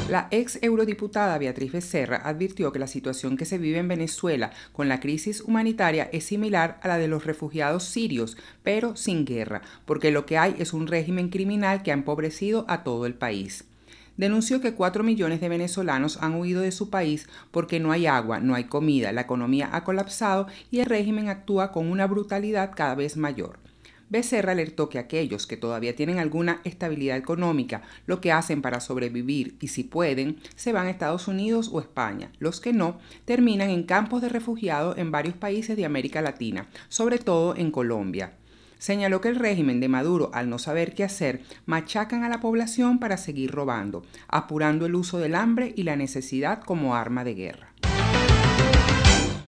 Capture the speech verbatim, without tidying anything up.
La ex eurodiputada Beatriz Becerra advirtió que la situación que se vive en Venezuela con la crisis humanitaria es similar a la de los refugiados sirios, pero sin guerra, porque lo que hay es un régimen criminal que ha empobrecido a todo el país. Denunció que cuatro millones de venezolanos han huido de su país porque no hay agua, no hay comida, la economía ha colapsado y el régimen actúa con una brutalidad cada vez mayor. Becerra alertó que aquellos que todavía tienen alguna estabilidad económica lo que hacen para sobrevivir y si pueden, se van a Estados Unidos o España. Los que no, terminan en campos de refugiados en varios países de América Latina, sobre todo en Colombia. Señaló que el régimen de Maduro, al no saber qué hacer, machacan a la población para seguir robando, apurando el uso del hambre y la necesidad como arma de guerra.